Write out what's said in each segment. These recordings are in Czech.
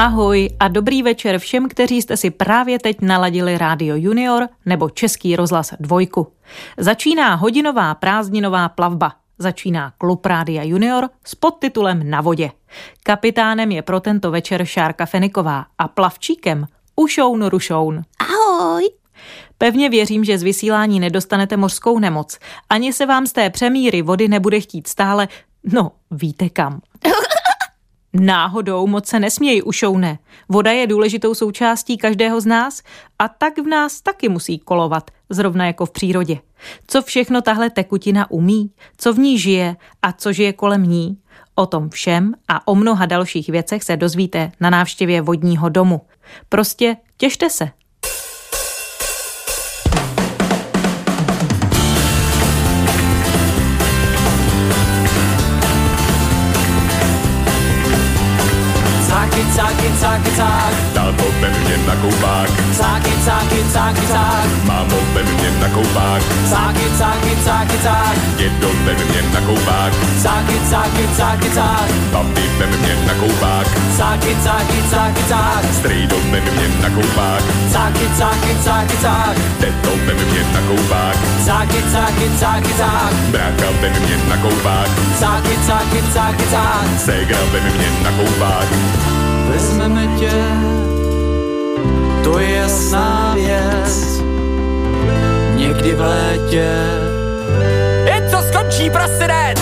Ahoj a dobrý večer všem, kteří jste si právě teď naladili Rádio Junior nebo Český rozhlas 2. Začíná hodinová prázdninová plavba. Začíná klub Rádia Junior s podtitulem Na vodě. Kapitánem je pro tento večer Šárka Feniková a plavčíkem Ušoun Rušoun. Ahoj! Pevně věřím, že z vysílání nedostanete mořskou nemoc. Ani se vám z té přemíry vody nebude chtít stále, víte kam. Náhodou moc se nesměj, Ušoune. Voda je důležitou součástí každého z nás a tak v nás taky musí kolovat, zrovna jako v přírodě. Co všechno tahle tekutina umí, co v ní žije a co žije kolem ní, o tom všem a o mnoha dalších věcech se dozvíte na návštěvě vodního domu. Prostě těšte se. Cáky, táto vem mě na koupák. Cáky, mámo, vem mě na koupák. Cáky, dědo, vem mě na koupák. Cáky, papi, vem mě na koupák. Cáky, strejdo, vem mě na koupák. Cáky, teto, vem mě na koupák. Cáky, brácha, vem mě na koupák. Cáky, ségra, vem mě na koupák. Vezmeme tě, to je jasná věc, někdy v létě. Jen to skončí, prosinec!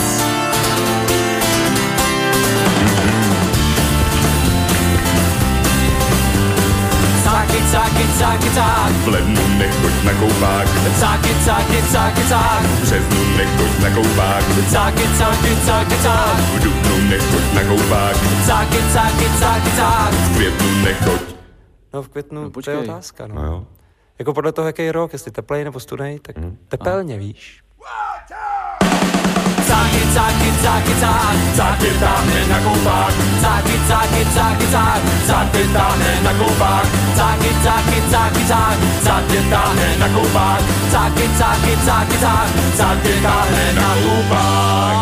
Cáky, v lednu nechoď na koupák. Cáky, v březnu nechoď na koupák. cáky, v dubnu nechoď na koupák. cáky, v květnu nechoď. No v květnu, to počkej. je otázka, no. No jo. Jako podle toho, jaký rok, jestli teplej nebo studený, tak tepelně, víš. Cáky táhne na koupák. cáky, táhne na koupák. cáky, táhne na koupák. cáky, táhne na koupák.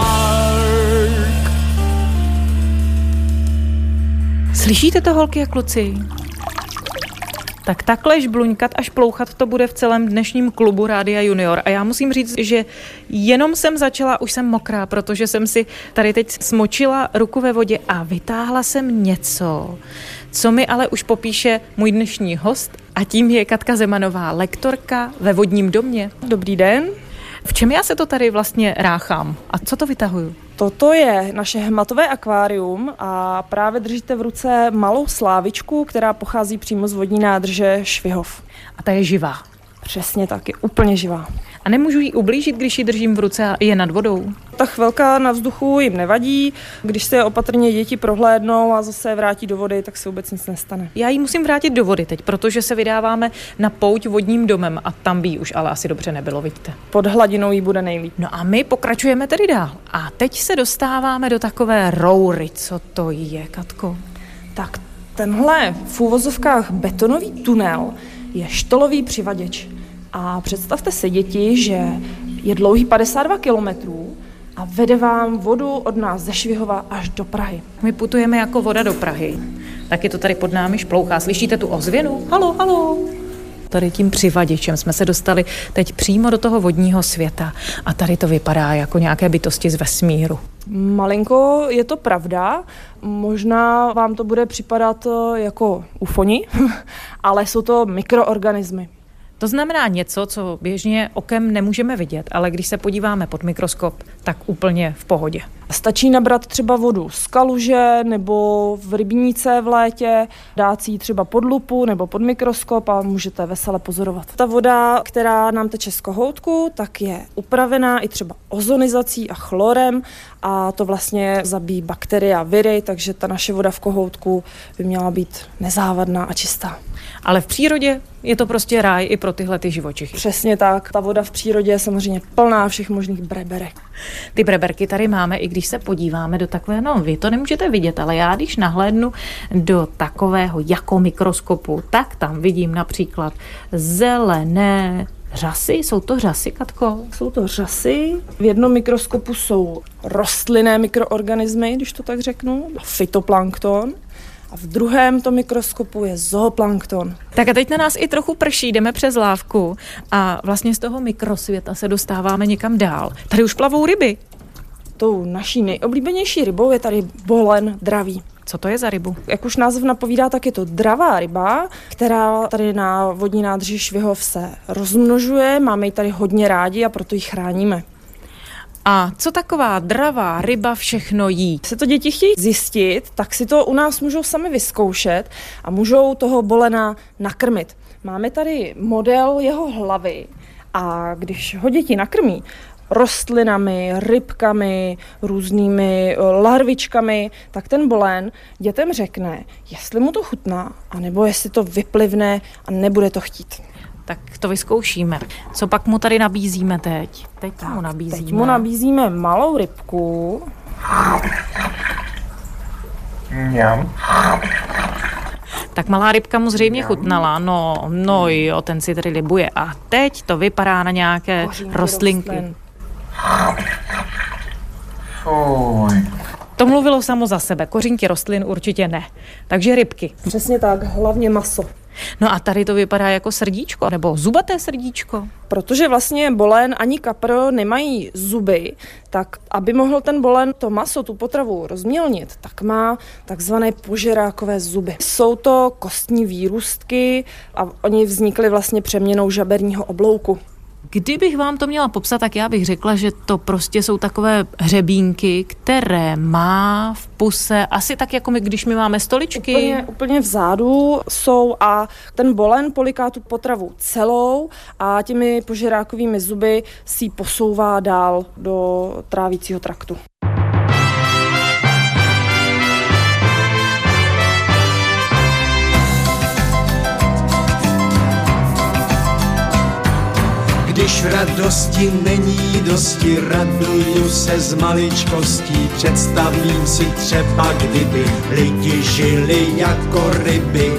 Slyšíte to, holky a kluci? Tak takhle žbluňkat a šplouchat to bude v celém dnešním klubu Rádia Junior. A já musím říct, že jenom jsem začala, už jsem mokrá, protože jsem si tady teď smočila ruku ve vodě a vytáhla jsem něco, co mi ale už popíše můj dnešní host a tím je Katka Zemanová, lektorka ve vodním domě. Dobrý den. V čem já se to tady vlastně ráchám a co to vytahuju? Toto je naše hmatové akvárium a právě držíte v ruce malou slávičku, která pochází přímo z vodní nádrže Švihov. A ta je živá. Přesně tak, je úplně živá. A nemůžu jí ublížit, když ji držím v ruce a je nad vodou? Ta chvilka na vzduchu jim nevadí, když se opatrně děti prohlédnou a zase vrátí do vody, tak se vůbec nic nestane. Já ji musím vrátit do vody teď, protože se vydáváme na pouť vodním domem a tam by jí už ale asi dobře nebylo, vidíte. Pod hladinou jí bude nejlíp. No a my pokračujeme tedy dál. A teď se dostáváme do takové roury. Co to je, Katko? Tak tenhle v úvozovkách betonový tunel je štolový přivaděč. A představte si, děti, že je dlouhý 52 kilometrů a vede vám vodu od nás ze Švihova až do Prahy. My putujeme jako voda do Prahy. Taky to tady pod námi šplouchá. Slyšíte tu ozvěnu? Halo, halo. Tady tím přivaděčem jsme se dostali teď přímo do toho vodního světa. A tady to vypadá jako nějaké bytosti z vesmíru. Malinko je to pravda, možná vám to bude připadat jako ufoni, ale jsou to mikroorganismy. To znamená něco, co běžně okem nemůžeme vidět, ale když se podíváme pod mikroskop, tak úplně v pohodě. Stačí nabrat třeba vodu z kaluže nebo v rybníce v létě, dát si ji třeba pod lupu nebo pod mikroskop a můžete vesele pozorovat. Ta voda, která nám teče z kohoutku, tak je upravená i třeba ozonizací a chlorem a to vlastně zabíjí bakterie a viry, takže ta naše voda v kohoutku by měla být nezávadná a čistá. Ale v přírodě je to prostě ráj i pro tyhle ty živočichy. Přesně tak. Ta voda v přírodě je samozřejmě plná všech možných breberek. Ty breberky tady máme, i když se podíváme do takové, vy to nemůžete vidět, ale já když nahlédnu do takového jako mikroskopu, tak tam vidím například zelené řasy. Jsou to řasy, Katko? Jsou to řasy. V jednom mikroskopu jsou rostlinné mikroorganismy, když to tak řeknu, fytoplankton. a v druhém tom mikroskopu je zooplankton. Tak a teď na nás i trochu prší, jdeme přes lávku a vlastně z toho mikrosvěta se dostáváme někam dál. Tady už plavou ryby. Tou naší nejoblíbenější rybou je tady bolen dravý. Co to je za rybu? Jak už název napovídá, tak je to dravá ryba, která tady na vodní nádrži Švihov se rozmnožuje. Máme ji tady hodně rádi a proto ji chráníme. A co taková dravá ryba všechno jí? Se to děti chtějí zjistit, tak si to u nás můžou sami vyzkoušet a můžou toho bolena nakrmit. Máme tady model jeho hlavy a když ho děti nakrmí rostlinami, rybkami, různými larvičkami, tak ten bolen dětem řekne, jestli mu to chutná, anebo jestli to vyplivne a nebude to chtít. Tak to vyzkoušíme. Co pak mu tady nabízíme teď? Teď mu nabízíme malou rybku. Tak malá rybka mu zřejmě chutnala. No jo, ten si tady libuje. A teď to vypadá na nějaké rostlinky. To mluvilo samo za sebe. Kořínky rostlin určitě ne. Takže rybky. Přesně tak, hlavně maso. No a tady to vypadá jako srdíčko, nebo zubaté srdíčko. Protože vlastně bolen ani kapr nemají zuby, tak aby mohl ten bolen to maso, tu potravu rozmělnit, tak má takzvané požerákové zuby. Jsou to kostní výrůstky a oni vznikly vlastně přeměnou žaberního oblouku. Kdybych vám to měla popsat, tak já bych řekla, že to prostě jsou takové hřebínky, které má v puse, asi tak jako když my máme stoličky. Úplně vzadu jsou a ten bolen poliká tu potravu celou a těmi požerákovými zuby si ji posouvá dál do trávícího traktu. Když v radosti není dosti, raduju se z maličkostí. Představím si třeba, kdyby lidi žili jako ryby.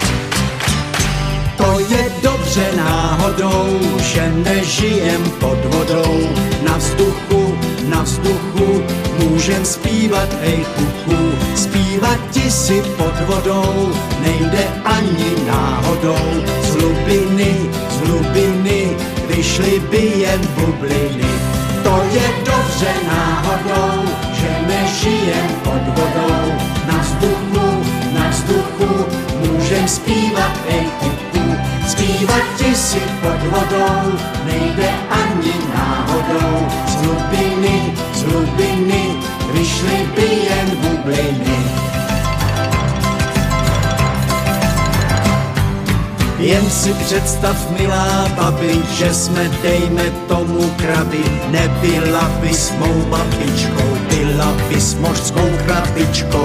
To je dobře náhodou, že nežijem pod vodou. Na vzduchu můžem zpívat, hej kuku. Zpívat ti si pod vodou nejde ani náhodou. Z hlubiny vyšly by jen bubliny. To je dobře náhodou, že nežijem pod vodou. Na vzduchu můžem zpívat, hej kuku. Zpívat ti si pod vodou nejde ani náhodou. Z hlubiny vyšly by jen bubliny. Jen si představ, milá babi, že jsme, dejme tomu, krabi. Nebyla bys mou babičkou, byla bys mořskou krabičkou.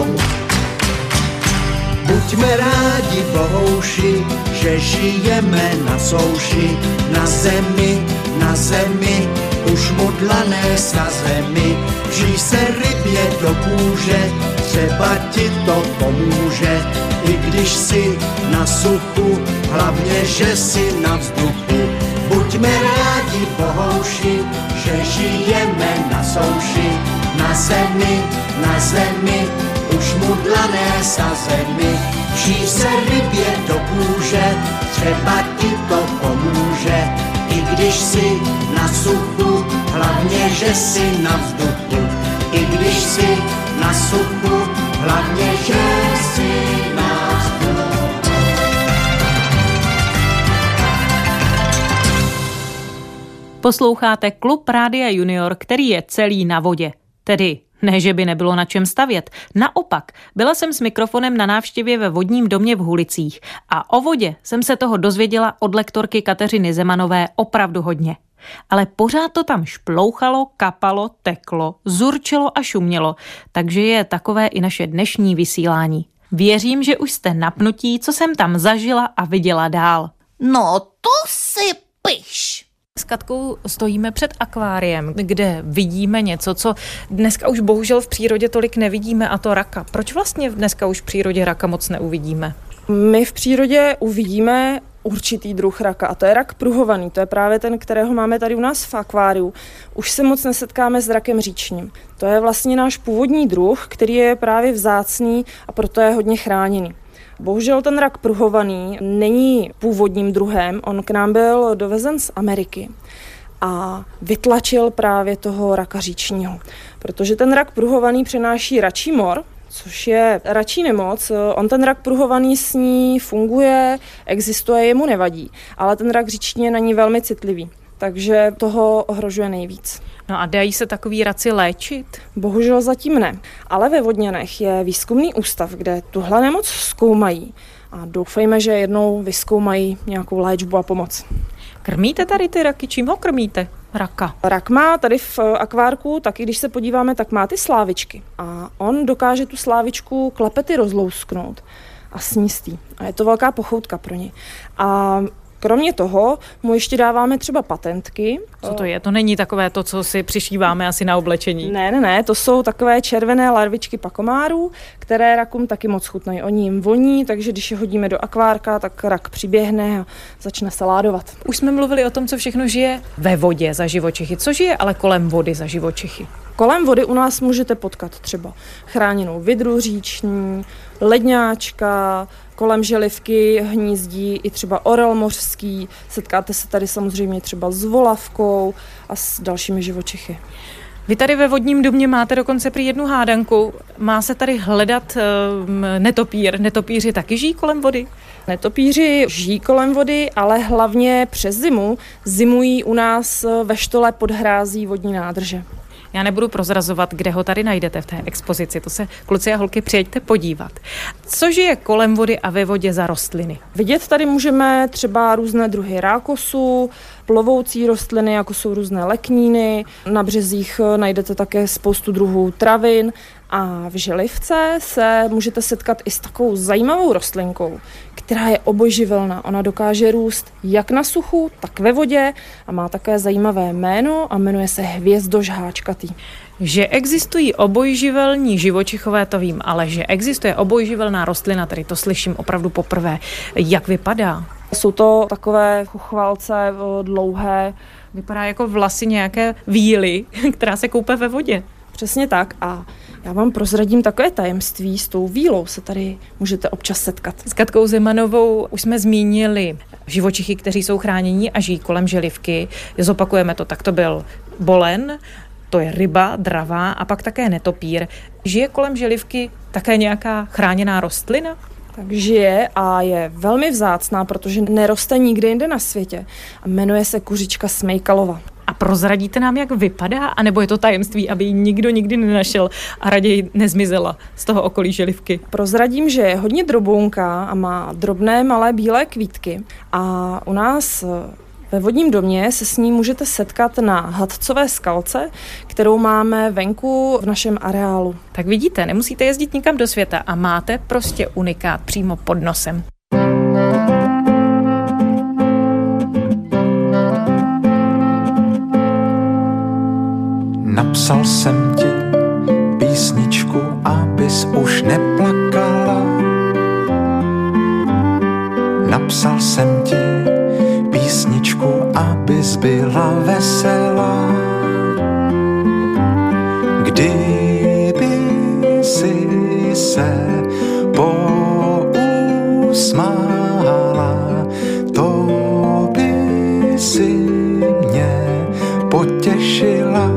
Buďme rádi, bohouši, že žijeme na souši. Na zemi, už mudlané na zemi. Vžij se rybě do kůže, třeba ti to pomůže. I když si na suchu, hlavně, že si na vzduchu. Buďme rádi, bohouši, že žijeme na souši. Na zemi, už mudlané na zemi. Vžij se rybě do kůže, třeba ti to pomůže. I když si na suchu, hlavně, že si na vzduchu. I když si na suchu, hlavně, že si na vzduchu. Posloucháte Klub Rádia Junior, který je celý na vodě. Tedy ne, že by nebylo na čem stavět. Naopak, byla jsem s mikrofonem na návštěvě ve vodním domě v Hulicích a o vodě jsem se toho dozvěděla od lektorky Kateřiny Zemanové opravdu hodně. Ale pořád to tam šplouchalo, kapalo, teklo, zurčelo a šumělo, takže je takové i naše dnešní vysílání. Věřím, že už jste napnutí, co jsem tam zažila a viděla dál. No to si piš. S Katkou stojíme před akváriem, kde vidíme něco, co dneska už bohužel v přírodě tolik nevidíme, a to raka. Proč vlastně dneska už v přírodě raka moc neuvidíme? My v přírodě uvidíme určitý druh raka a to je rak pruhovaný. To je právě ten, kterého máme tady u nás v akváriu. Už se moc nesetkáme s rakem říčním. To je vlastně náš původní druh, který je právě vzácný a proto je hodně chráněný. Bohužel ten rak pruhovaný není původním druhem, on k nám byl dovezen z Ameriky a vytlačil právě toho raka říčního. Protože ten rak pruhovaný přenáší račí mor, což je račí nemoc. On ten rak pruhovaný s ní funguje, existuje, jemu nevadí, ale ten rak říční je na ní velmi citlivý, takže toho ohrožuje nejvíc. No a dají se takový raci léčit? Bohužel zatím ne, ale ve Vodňanech je výzkumný ústav, kde tuhle nemoc zkoumají a doufejme, že jednou vyzkoumají nějakou léčbu a pomoc. Krmíte tady ty raky? Čím ho krmíte? Raka. Rak má tady v akvárku, taky když se podíváme, tak má ty slávičky. A on dokáže tu slávičku klepety rozlousknout a sníst jí. A je to velká pochoutka pro ně. A kromě toho mu ještě dáváme třeba patentky. Co to je? To není takové to, co si přišíváme asi na oblečení. Ne, to jsou takové červené larvičky pakomárů, které rakům taky moc chutnají. Oni jim voní, takže když je hodíme do akvárka, tak rak přiběhne a začne se ládovat. Už jsme mluvili o tom, co všechno žije ve vodě za živočichy. Co žije ale kolem vody za živočichy? Kolem vody u nás můžete potkat třeba chráněnou vidru říční, ledňáčka, kolem želivky hnízdí i třeba orel mořský, setkáte se tady samozřejmě třeba s volavkou a s dalšími živočichy. Vy tady ve vodním domě máte dokonce prý jednu hádanku. Má se tady hledat netopír. Netopíři taky žijí kolem vody? Netopíři žijí kolem vody, ale hlavně přes zimu zimují u nás ve štole pod hrází vodní nádrže. Já nebudu prozrazovat, kde ho tady najdete v té expozici. To se, kluci a holky, přijeďte podívat. Co žije kolem vody a ve vodě za rostliny? Vidět tady můžeme třeba různé druhy rákosů, plovoucí rostliny, jako jsou různé lekníny. Na březích najdete také spoustu druhů travin. A v želivce se můžete setkat i s takovou zajímavou rostlinkou, která je obojživelná. Ona dokáže růst jak na suchu, tak ve vodě a má také zajímavé jméno a jmenuje se hvězdož háčkatý. Že existují obojživelní živočichové, to vím, ale že existuje obojživelná rostlina, tady to slyším opravdu poprvé. Jak vypadá? Jsou to takové chuchvalce dlouhé. Vypadá jako vlasy nějaké víly, která se koupe ve vodě. Přesně tak a já vám prozradím takové tajemství, s tou vílou se tady můžete občas setkat. S Katkou Zemanovou už jsme zmínili živočichy, kteří jsou chránění a žijí kolem želivky. Zopakujeme to, tak to byl bolen, to je ryba, dravá a pak také netopír. Žije kolem želivky také nějaká chráněná rostlina? Tak žije a je velmi vzácná, protože neroste nikde jinde na světě a jmenuje se kuřička smejkalova. A prozradíte nám, jak vypadá? A nebo je to tajemství, aby ji nikdo nikdy nenašel a raději nezmizela z toho okolí želivky? Prozradím, že je hodně drobounká a má drobné malé bílé kvítky. A u nás ve vodním domě se s ní můžete setkat na hadcové skalce, kterou máme venku v našem areálu. Tak vidíte, nemusíte jezdit nikam do světa a máte prostě unikát přímo pod nosem. Napsal jsem ti písničku, abys už neplakala. Napsal jsem ti písničku, abys byla veselá. Kdyby si se pousmála, to by si mě potěšila.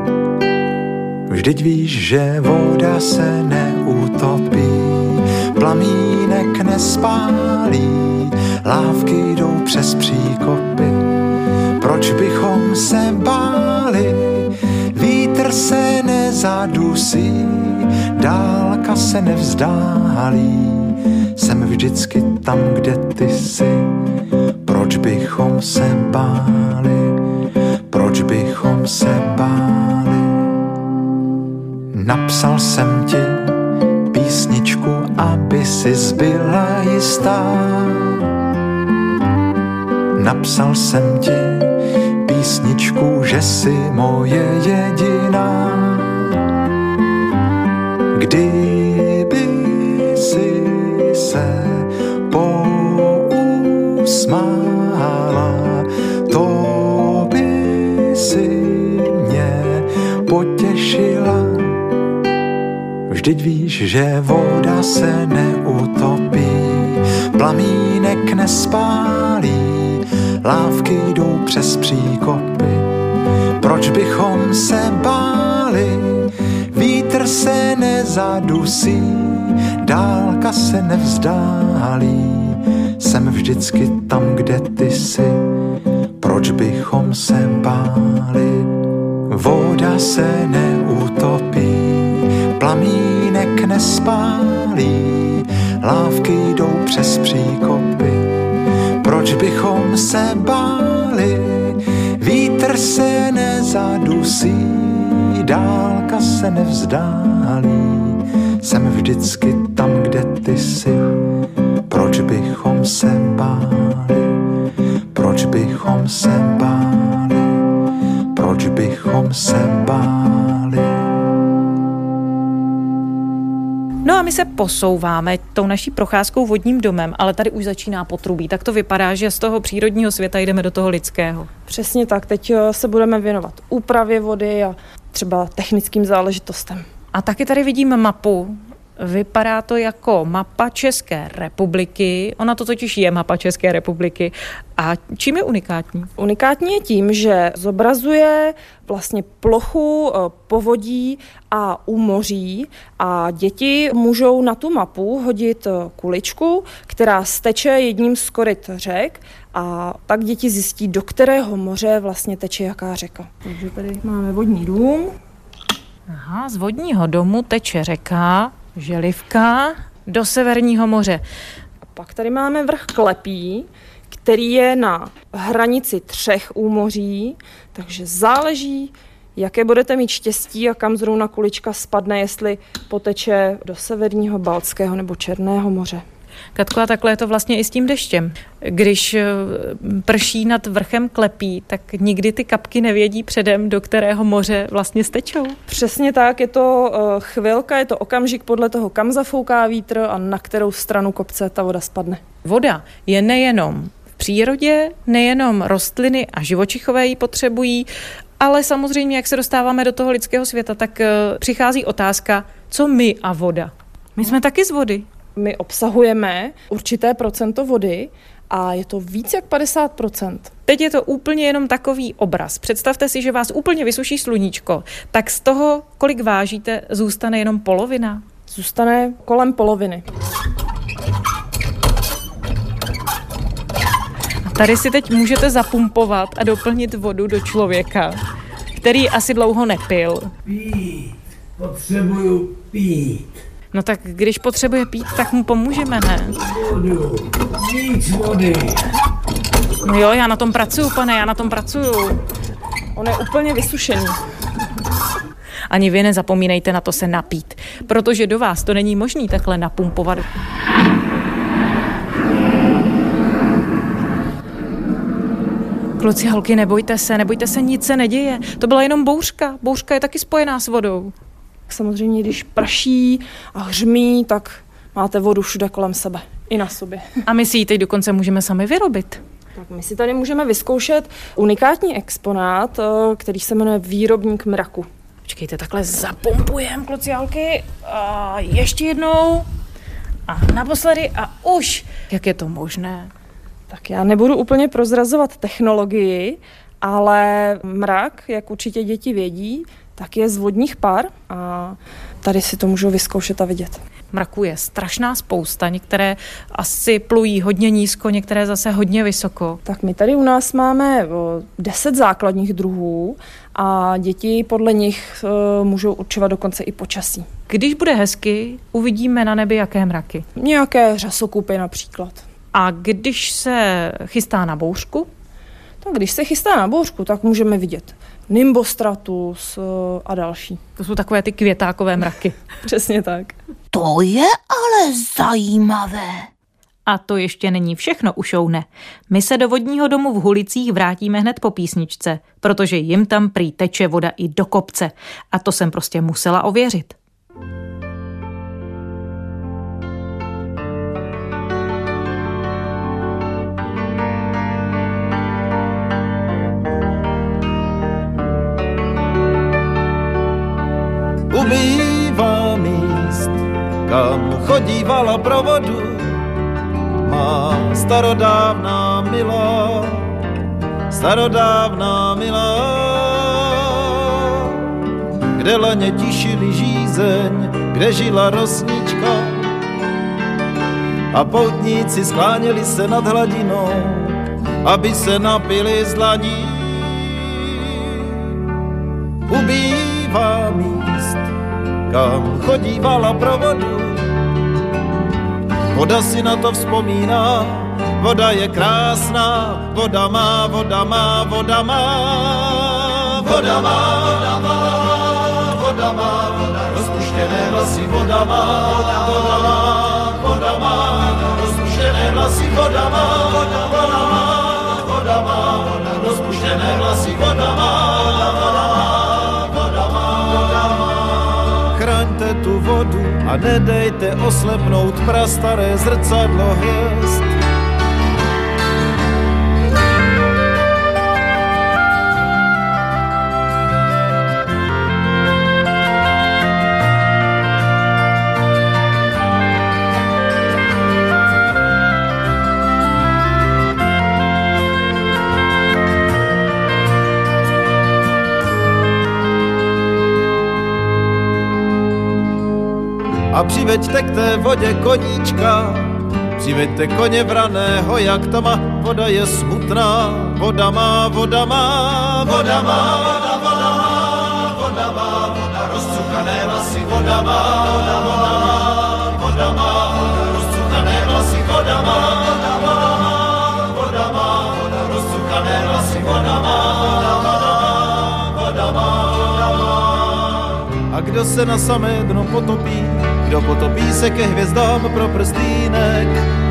Vždyť víš, že voda se neutopí, plamínek nespálí, lávky jdou přes příkopy. Proč bychom se báli? Vítr se nezadusí, dálka se nevzdálí. Jsem vždycky tam, kde ty jsi. Proč bychom se báli? Proč bychom se báli? Napsal jsem ti písničku, aby si zbyla jistá. Napsal jsem ti písničku, že jsi moje jediná. Kdyby si se pousmála, Vždyť víš, že voda se neutopí, plamínek nespálí, lávky jdou přes příkopy. Proč bychom se báli, vítr se nezadusí, dálka se nevzdálí, jsem vždycky tam, kde ty jsi. Proč bychom se báli, voda se neutopí, plamínek nespálí, lávky jdou přes příkopy. Proč bychom se báli, vítr se nezadusí, dálka se nevzdálí, jsem vždycky tam, kde ty jsi. Proč bychom se báli, proč bychom se báli, proč bychom se báli. No a my se posouváme tou naší procházkou vodním domem, ale tady už začíná potrubí. Tak to vypadá, že z toho přírodního světa jdeme do toho lidského. Přesně tak, teď se budeme věnovat úpravě vody a třeba technickým záležitostem. A taky tady vidím mapu. Vypadá to jako mapa České republiky. Ona to totiž je mapa České republiky. A čím je unikátní? Unikátní je tím, že zobrazuje vlastně plochu povodí a úmoří a děti můžou na tu mapu hodit kuličku, která steče jedním z koryt řek a tak děti zjistí, do kterého moře vlastně teče jaká řeka. Takže tady máme vodní dům. Aha, z vodního domu teče řeka Želivka do Severního moře. A pak tady máme vrch Klepí, který je na hranici 3 úmoří, takže záleží, jaké budete mít štěstí a kam zrovna kulička spadne, jestli poteče do Severního, Baltského nebo Černého moře. Katko, a takhle je to vlastně i s tím deštěm. Když prší nad vrchem Klepí, tak nikdy ty kapky nevědí předem, do kterého moře vlastně stečou. Přesně tak, je to chvilka, je to okamžik podle toho, kam zafouká vítr a na kterou stranu kopce ta voda spadne. Voda je nejenom v přírodě, nejenom rostliny a živočichové ji potřebují, ale samozřejmě, jak se dostáváme do toho lidského světa, tak přichází otázka, co my a voda. My jsme taky z vody. My obsahujeme určité procento vody a je to víc jak 50%. Teď je to úplně jenom takový obraz. Představte si, že vás úplně vysuší sluníčko. Tak z toho, kolik vážíte, zůstane jenom polovina? Zůstane kolem poloviny. A tady si teď můžete zapumpovat a doplnit vodu do člověka, který asi dlouho nepil. Pít. Potřebuju pít. No tak když potřebuje pít, tak mu pomůžeme, ne? Vodu. Víc vody. No jo, já na tom pracuju, pane, já na tom pracuju. On je úplně vysušený. Ani vy nezapomínejte na to se napít, protože do vás to není možný takhle napumpovat. Kluci, holky, nebojte se, nic se neděje. To byla jenom bouřka. Bouřka je taky spojená s vodou. Samozřejmě, když prší a hřmí, tak máte vodu všude kolem sebe. I na sobě. A my si ji teď dokonce můžeme sami vyrobit. Tak my si tady můžeme vyzkoušet unikátní exponát, který se jmenuje výrobník mraku. Počkejte, takhle zapumpujem, kluci, holky. A ještě jednou. A naposledy a už. Jak je to možné? Tak já nebudu úplně prozrazovat technologii, ale mrak, jak určitě děti vědí, tak je z vodních par a tady si to můžou vyzkoušet a vidět. Mraků je strašná spousta, některé asi plují hodně nízko, některé zase hodně vysoko. Tak my tady u nás máme 10 základních druhů a děti podle nich můžou určovat dokonce i počasí. Když bude hezky, uvidíme na nebi jaké mraky. Nějaké řasokupy například. A když se chystá na bouřku? Tak když se chystá na bouřku, tak můžeme vidět nimbostratus a další. To jsou takové ty květákové mraky. Přesně tak. To je ale zajímavé. A to ještě není všechno, ušoune. My se do vodního domu v Hulicích vrátíme hned po písničce, protože jim tam prý teče voda i do kopce. A to jsem prostě musela ověřit. Ubývá míst kam chodívala pro vodu, má starodávná milá, starodávná milá, kde laně tišili žízeň, kde žila rosnička a poutníci skláněli se nad hladinou, aby se napili z dlaní. Ubývá míst, kam chodívala pro vodu, voda si na to vzpomíná, voda je krásná, voda má, voda má, voda má, voda má, voda má, voda má, voda rozpuštěné vlasy, voda má, voda má, voda má, rozpuštěné vlasy, voda má, voda má, voda má, voda rozpuštěné vlasy, voda má, voda má, voda má, voda má. Chraňte tu vodu a nedejte oslepnout prastaré zrcadlo hvězd. A přiveďte k té vodě koníčka, přiveďte koně vraného, jak ta má, voda je smutná, voda má, voda má, voda má, voda má, voda má, voda rozcukané vlasy, voda má, voda má, voda má, voda rozcukané vlasy, voda má, voda má, voda má, voda rozcukané vlasy, voda má, voda má, voda má, voda má. A kdo se na samé dno potopí, kdo potopí se ke hvězdám pro prstýnek.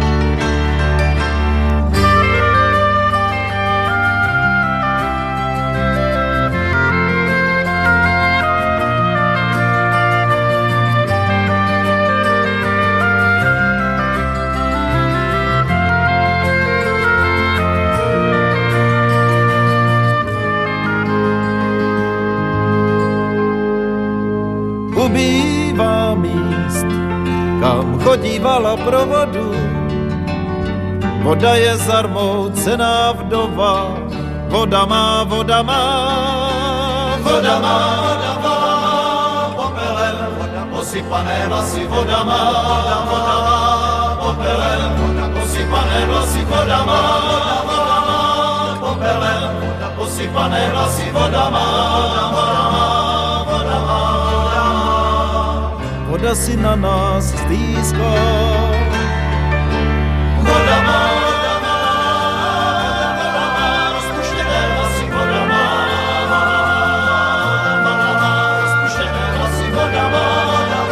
Ubývá míst, kam chodívala pro vodu, voda je zarmoucená vdova, voda má, voda má, voda má, voda má, popelem, voda posypané vlasy, voda má, voda má, popelem, voda posypané vlasy, voda má, voda má, popelem, voda posypané vlasy, voda má, voda má, voda má. Voda si na nás stýská. Voda má, voda má, voda má, rozpuštěné vlasy, voda má, voda má, rozpuštěné vlasy, voda má, voda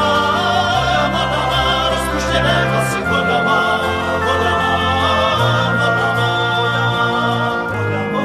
má, rozpuštěné vlasy, voda má, voda má, voda má, voda má.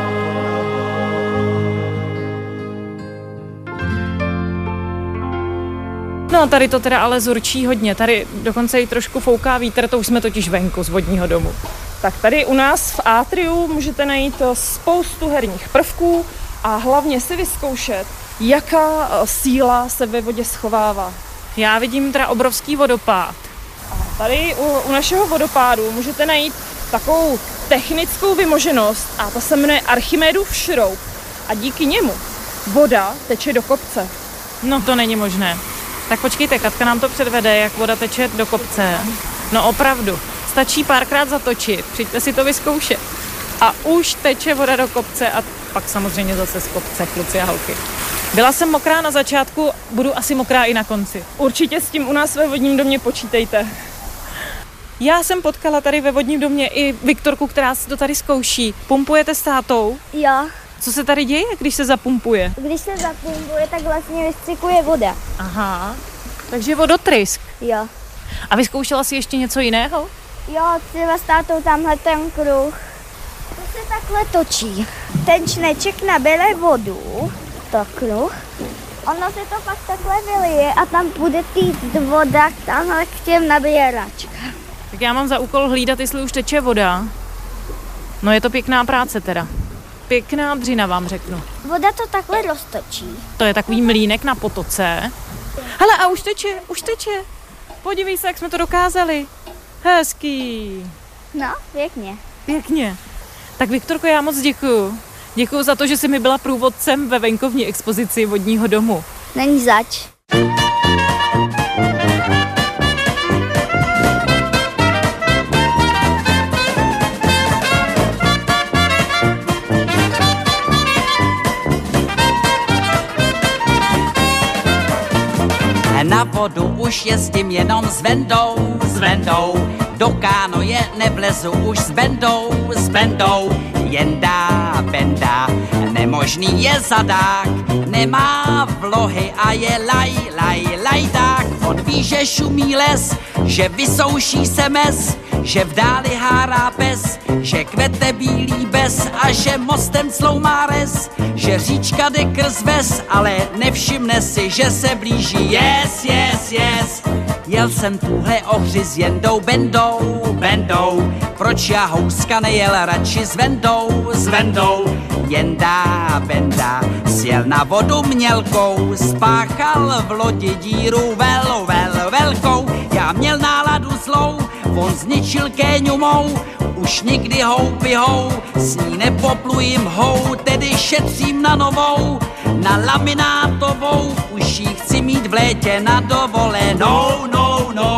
No tady to teda ale zurčí hodně, tady dokonce i trošku fouká vítr, to už jsme totiž venku z vodního domu. Tak tady u nás v Atriu můžete najít spoustu herních prvků a hlavně si vyzkoušet, jaká síla se ve vodě schovává. Já vidím teda obrovský vodopád. A tady u našeho vodopádu můžete najít takovou technickou vymoženost a to se jmenuje Archimedův šroub a díky němu voda teče do kopce. No to není možné. Tak počkejte, Katka nám to předvede, jak voda teče do kopce. No opravdu, stačí párkrát zatočit, přijďte si to vyzkoušet. A už teče voda do kopce a pak samozřejmě zase z kopce, kluci a holky. Byla jsem mokrá na začátku, budu asi mokrá i na konci. Určitě s tím u nás ve vodním domě počítejte. Já jsem potkala tady ve vodním domě i Viktorku, která si to tady zkouší. Pumpujete s tátou? Jo. Co se tady děje, když se zapumpuje? Když se zapumpuje, tak vlastně vystřikuje voda. Aha, takže vodotrysk. Jo. A vyzkoušela jsi ještě něco jiného? Jo, třeba s tátou tamhle ten kruh. To se takhle točí. Ten čneček nabere vodu, to kruh. Ono se to pak takhle vylije a tam bude týct voda tamhle k těm nabíjeračkám. Tak já mám za úkol hlídat, jestli už teče voda. No je to pěkná práce teda. Pěkná dřina, vám řeknu. Voda to takhle roztočí. To je takový mlýnek na potoce. Hele, a už teče. Podívej se, jak jsme to dokázali. Hezký. No, pěkně. Tak Viktorko, já moc děkuju. Děkuju za to, že jsi mi byla průvodcem ve venkovní expozici vodního domu. Není zač. Na vodu už jezdím jenom s Vendou, do kánoje nevlezu už s Bendou, jendá Benda, nemožný je zadák, nemá vlohy a je lajdák, on ví, že šumí les, že vysouší se mes, že v dáli hárá pes, že kvete bílý bez a že mostem cloumá res, že říčka jde krz ves, ale nevšimne si, že se blíží yes. Jel jsem tuhle Ohři s Jendou Bendou, proč já houska nejel radši s Vendou, Jenda Benda sjel na vodu mělkou, spáchal v lodi díru velkou, já měl náladu zlou, on zničil kéňu mou, už nikdy hou, s ní nepoplujím hou, tedy šetřím na novou, na laminátovou, už jí chci mít v létě na dovolenou, no.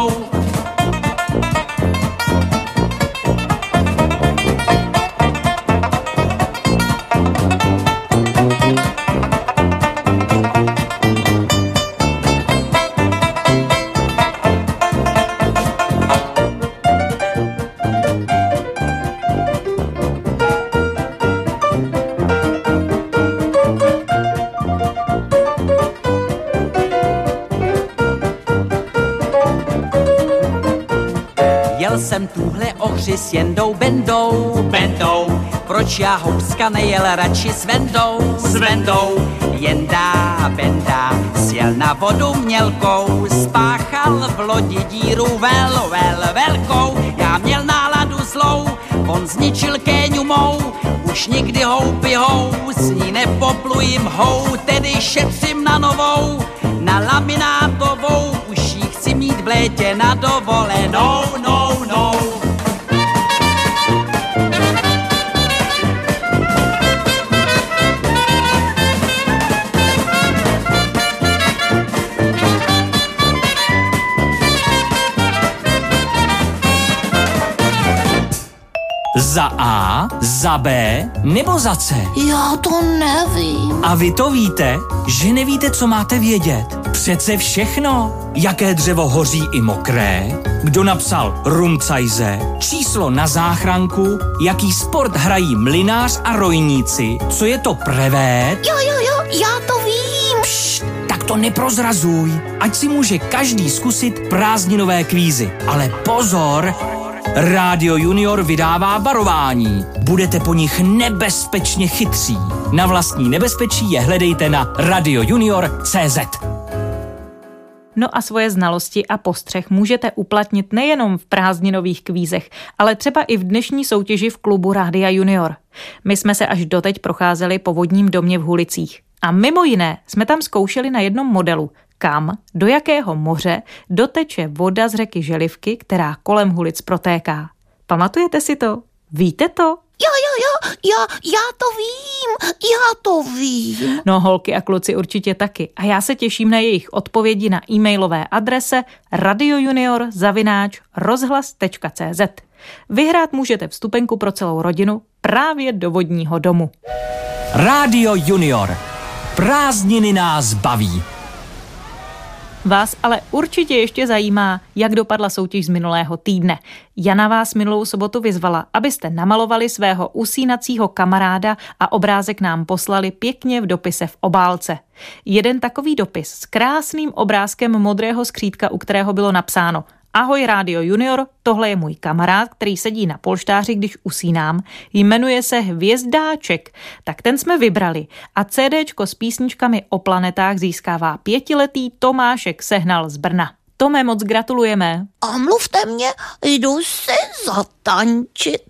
Jel jsem tuhle Ohři s Jendou Bendou, proč já houska nejel radši s Vendou, Jenda Benda sjel na vodu mělkou, spáchal v lodi díru velkou, já měl náladu zlou, on zničil kéňu mou, už nikdy hou, s ní nepoplujím hou, tedy šetřím na novou, na laminátovou, už jí chci mít v létě na dovolenou, no. Za A, za B nebo za C? Já to nevím. A vy to víte, že nevíte, co máte vědět? Přece všechno. Jaké dřevo hoří i mokré? Kdo napsal Rumcajze? Číslo na záchranku? Jaký sport hrají mlynář a rojníci? Co je to prevét? Jo, já to vím. Pšt, tak to neprozrazuj. Ať si může každý zkusit prázdninové kvízy. Ale pozor! Rádio Junior vydává varování. Budete po nich nebezpečně chytří. Na vlastní nebezpečí je hledejte na radiojunior.cz. No a svoje znalosti a postřeh můžete uplatnit nejenom v prázdninových kvízech, ale třeba i v dnešní soutěži v klubu Rádia Junior. My jsme se až doteď procházeli po vodním domě v Hulicích. A mimo jiné jsme tam zkoušeli na jednom modelu, kam, do jakého moře doteče voda z řeky Želivky, která kolem Hulic protéká. Pamatujete si to? Víte to? Jo, já to vím. No, holky a kluci určitě taky. A já se těším na jejich odpovědi na e-mailové adrese radiojunior@rozhlas.cz. Vyhrát můžete vstupenku pro celou rodinu právě do vodního domu. Rádio Junior. Prázdniny nás baví. Vás ale určitě ještě zajímá, jak dopadla soutěž z minulého týdne. Jana vás minulou sobotu vyzvala, abyste namalovali svého usínacího kamaráda a obrázek nám poslali pěkně v dopise v obálce. Jeden takový dopis s krásným obrázkem modrého skřítka, u kterého bylo napsáno: Ahoj Rádio Junior, tohle je můj kamarád, který sedí na polštáři, když usínám. Jmenuje se Hvězdáček. Tak ten jsme vybrali a CDčko s písničkami o planetách získává 5letý Tomášek Sehnal z Brna. Tome, moc gratulujeme. A mluvte mě, jdu se zatančit.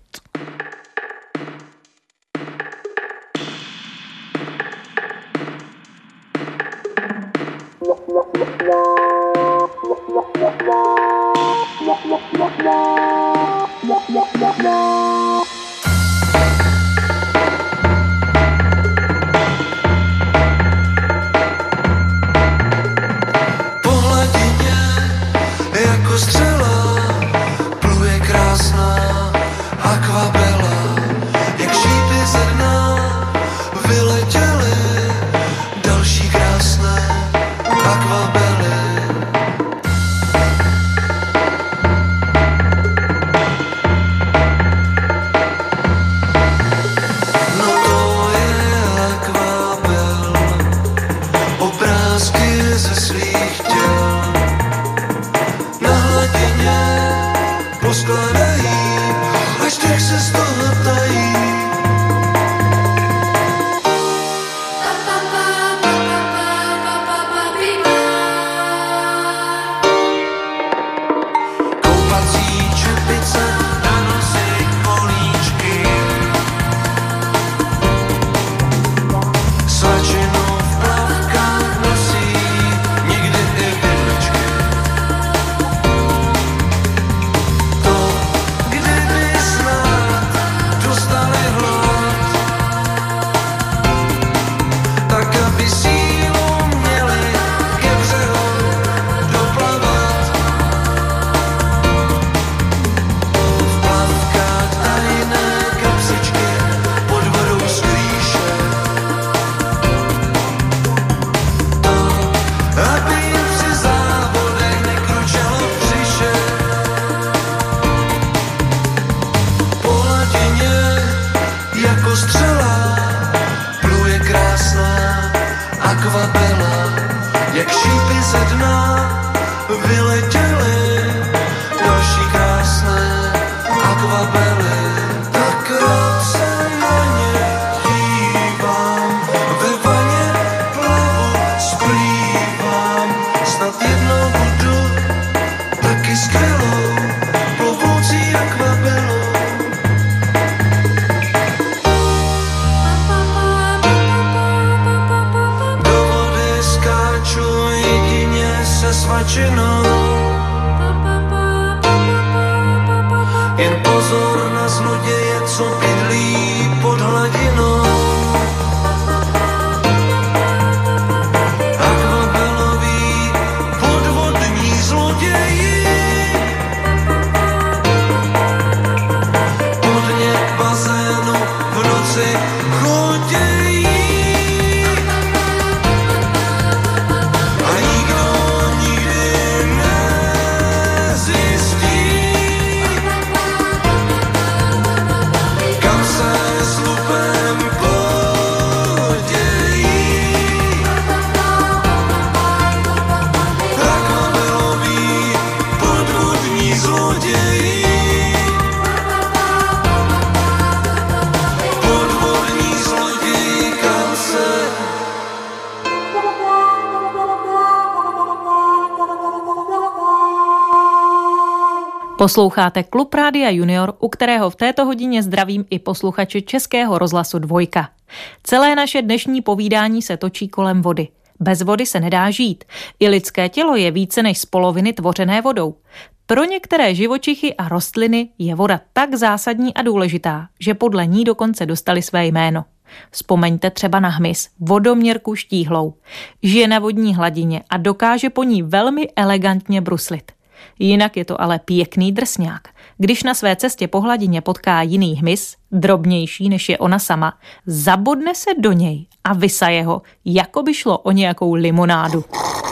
Posloucháte Klub Rádia Junior, u kterého v této hodině zdravím i posluchače Českého rozhlasu Dvojka. Celé naše dnešní povídání se točí kolem vody. Bez vody se nedá žít. I lidské tělo je více než z poloviny tvořené vodou. Pro některé živočichy a rostliny je voda tak zásadní a důležitá, že podle ní dokonce dostali své jméno. Vzpomeňte třeba na hmyz, vodoměrku štíhlou. Žije na vodní hladině a dokáže po ní velmi elegantně bruslit. Jinak je to ale pěkný drsňák. Když na své cestě po hladině potká jiný hmyz, drobnější než je ona sama, zabodne se do něj a vysaje ho, jako by šlo o nějakou limonádu.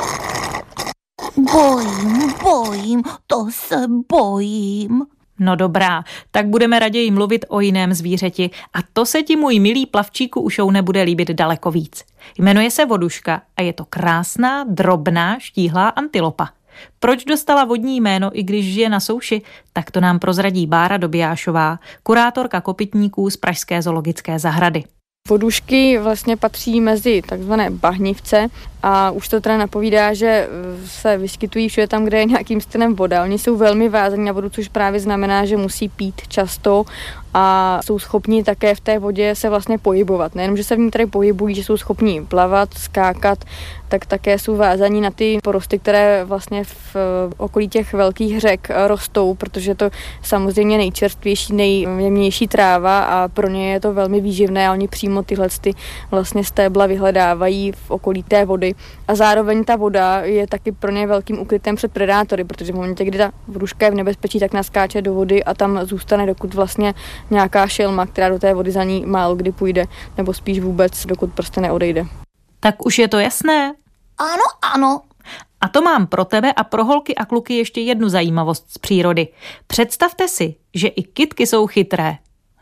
Bojím, to se bojím. No dobrá, tak budeme raději mluvit o jiném zvířeti a to se ti, můj milý plavčíku, ušou nebude líbit daleko víc. Jmenuje se voduška a je to krásná, drobná, štíhlá antilopa. Proč dostala vodní jméno, i když žije na souši, tak to nám prozradí Bára Dobijášová, kurátorka kopytníků z Pražské zoologické zahrady. Vodušky vlastně patří mezi takzvané bahnivce a už to teda napovídá, že se vyskytují všude tam, kde je nějakým stylem voda. Oni jsou velmi vázaní na vodu, což právě znamená, že musí pít často a jsou schopni také v té vodě se vlastně pohybovat. Nejenom, že se v ní tady pohybují, že jsou schopni plavat, skákat, tak také jsou vázaní na ty porosty, které vlastně v okolí těch velkých řek rostou, protože to samozřejmě nejčerstvější, nejjemnější tráva a pro ně je to velmi výživné a oni přímo tyhle vlastně stébla vyhledávají v okolí té vody. A zároveň ta voda je taky pro ně velkým ukrytem před predátory, protože v momentě, kdy ta vruška je v nebezpečí, tak naskáče do vody a tam zůstane, dokud vlastně nějaká šelma, která do té vody za ní málo kdy půjde, nebo spíš vůbec, dokud prostě neodejde. Tak už je to jasné? Ano. A to mám pro tebe a pro holky a kluky ještě jednu zajímavost z přírody. Představte si, že i kytky jsou chytré.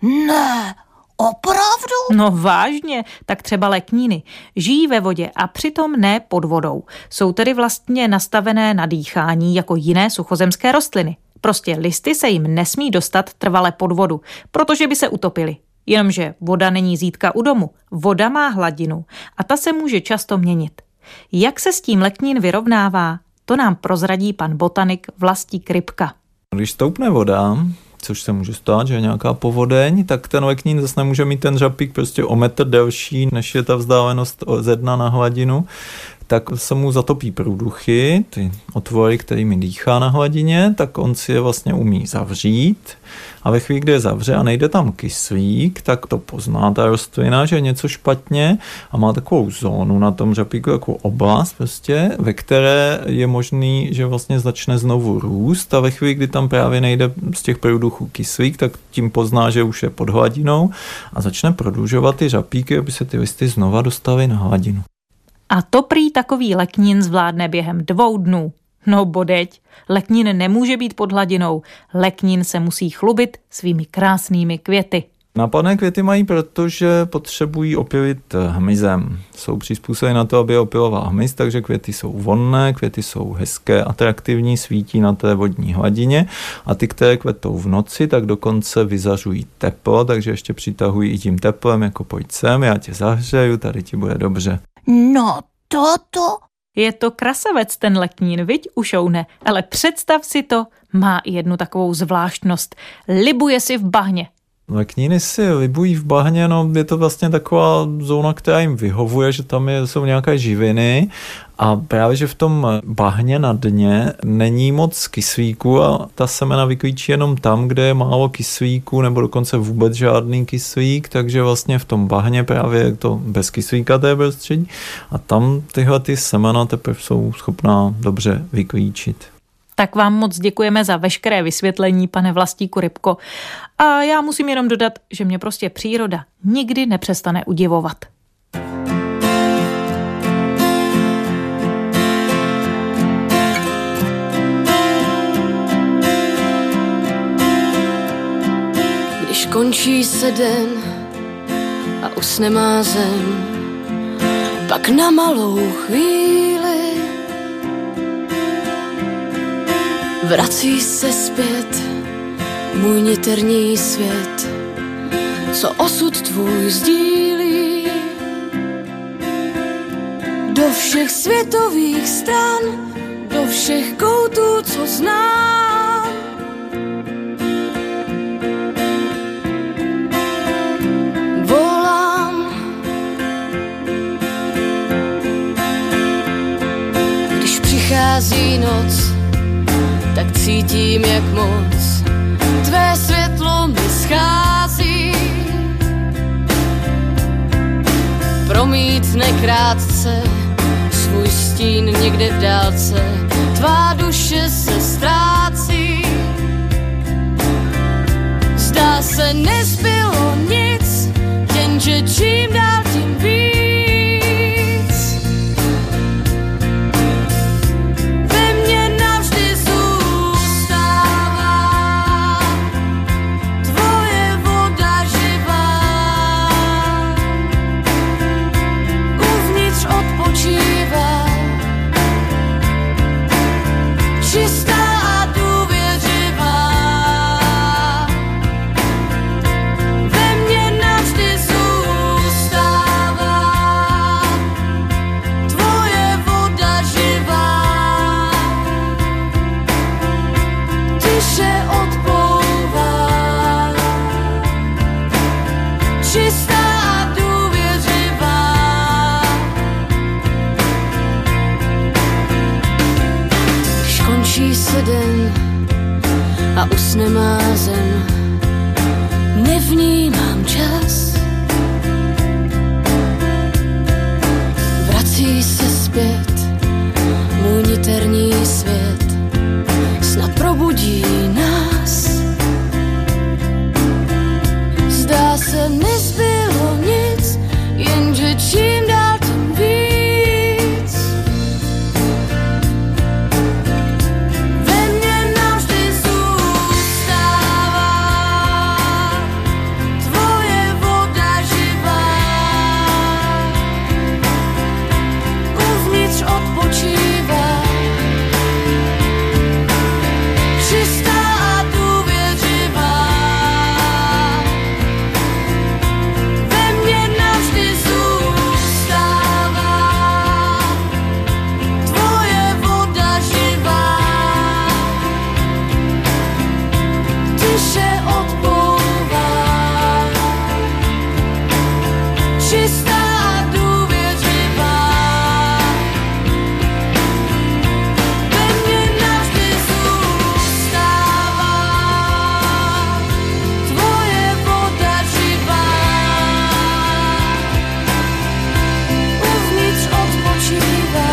Ne, opravdu? No vážně, tak třeba lekníny. Žijí ve vodě a přitom ne pod vodou. Jsou tedy vlastně nastavené na dýchání jako jiné suchozemské rostliny. Prostě listy se jim nesmí dostat trvale pod vodu, protože by se utopily. Jenomže voda není zítka u domu. Voda má hladinu a ta se může často měnit. Jak se s tím leknín vyrovnává, to nám prozradí pan botanik Vlastík Rybka. Když stoupne voda, což se může stát, že je nějaká povodeň, tak ten leknín zase nemůže mít ten řapík prostě o metr delší, než je ta vzdálenost ze dna na hladinu, tak se mu zatopí průduchy, ty otvory, kterými dýchá na hladině, tak on si je vlastně umí zavřít a ve chvíli, kdy je zavře a nejde tam kyslík, tak to pozná ta rostlina, že je něco špatně a má takovou zónu na tom řapíku, takovou oblast prostě, ve které je možný, že vlastně začne znovu růst a ve chvíli, kdy tam právě nejde z těch průduchů kyslík, tak tím pozná, že už je pod hladinou a začne prodlužovat ty řapíky, aby se ty listy znova dostaly na hladinu. A to prý takový leknín zvládne během 2 dnů. No bodeď, leknín nemůže být pod hladinou. Leknín se musí chlubit svými krásnými květy. Nápadné květy mají, protože potřebují opylit hmyzem. Jsou přizpůsobeny na to, aby je opyloval hmyz, takže květy jsou vonné, květy jsou hezké, atraktivní, svítí na té vodní hladině a ty, které kvetou v noci, tak dokonce vyzařují teplo, takže ještě přitahují i tím teplem, jako pojď sem, já tě zahřeju, tady ti bude dobře. No toto... Je to krasavec ten leknín, viď, Ušoune, ale představ si to, má i jednu takovou zvláštnost. Libuje si v bahně. Lekníny si libují v bahně, no je to vlastně taková zóna, která jim vyhovuje, že tam jsou nějaké živiny a právě, že v tom bahně na dně není moc kyslíku a ta semena vyklíčí jenom tam, kde je málo kyslíku nebo dokonce vůbec žádný kyslík, takže vlastně v tom bahně právě je to bezkyslíkaté prostředí a tam tyhle ty semena teprve jsou schopná dobře vyklíčit. Tak vám moc děkujeme za veškeré vysvětlení, pane Vlastíku Rybko. A já musím jenom dodat, že mě prostě příroda nikdy nepřestane udivovat. Když končí se den a usne má zem, pak na malou chvíli vrací se zpět můj niterní svět, co osud tvůj sdílí. Do všech světových stran, do všech koutů, co znám. Volám, když přichází noc, tak cítím, jak moc tvé světlo mi schází. Promítne krátce svůj stín někde v dálce, tvá duše se ztrácí. Zdá se, nezbylo nic, jenže čím dál tím víc. končí se den a usne má zem. Nevnímám čas, vrací se zpět můj niterní svět, snad probudí nás. Zdá se, nezbylo nic, jenže čím dál tím víc. Ve mně navždy zůstává tvoje voda živá. Uvnitř odpočívá, čistá a důvěřivá. Ve mně navždy zůstává tvoje voda živá. Tiše odplouvá, čistá a důvěřivá. Ve mně navždy zůstává tvoje voda živá. Uvnitř odpočívá,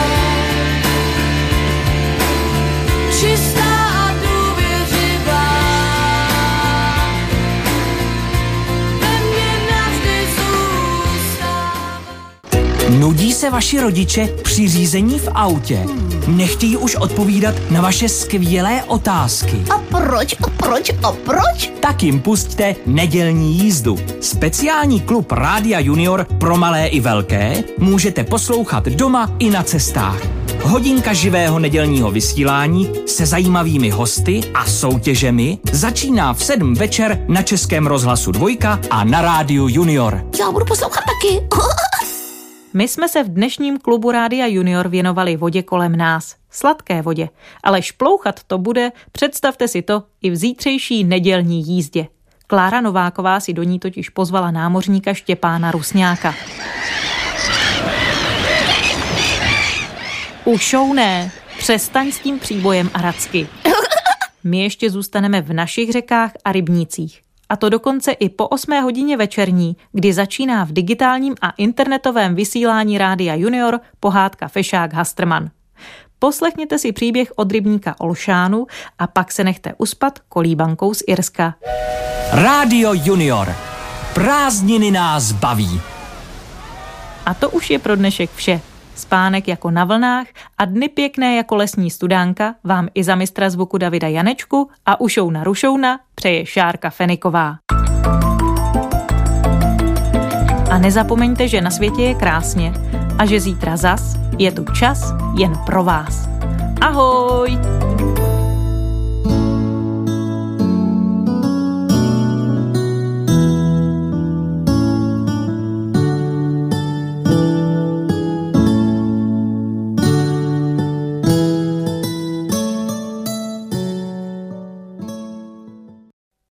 čistá a důvěřivá. Ve mně navždy zůstává. Nudí se vaši rodiče při řízení v autě? Nechtějí už odpovídat na vaše skvělé otázky? A proč? Tak jim pusťte nedělní jízdu. Speciální klub Rádia Junior pro malé i velké můžete poslouchat doma i na cestách. Hodinka živého nedělního vysílání se zajímavými hosty a soutěžemi začíná v 7 večer na Českém rozhlasu 2 a na Rádiu Junior. Já budu poslouchat taky. My jsme se v dnešním klubu Rádia Junior věnovali vodě kolem nás. Sladké vodě. Ale šplouchat to bude, představte si to, i v zítřejší nedělní jízdě. Klára Nováková si do ní totiž pozvala námořníka Štěpána Rusňáka. Ušouné, přestaň s tím příbojem a racky. My ještě zůstaneme v našich řekách a rybnících. A to dokonce i po 8 hodině večerní, kdy začíná v digitálním a internetovém vysílání Rádia Junior pohádka Fešák Hastrman. Poslechněte si příběh od rybníka Olšánu a pak se nechte uspat kolíbankou z Irska. Rádio Junior. Prázdniny nás baví. A to už je pro dnešek vše. Spánek jako na vlnách a dny pěkné jako lesní studánka vám i za mistra zvuku Davida Janečku a ušouna rušouna přeje Šárka Feniková. A nezapomeňte, že na světě je krásně a že zítra zas je tu čas jen pro vás. Ahoj!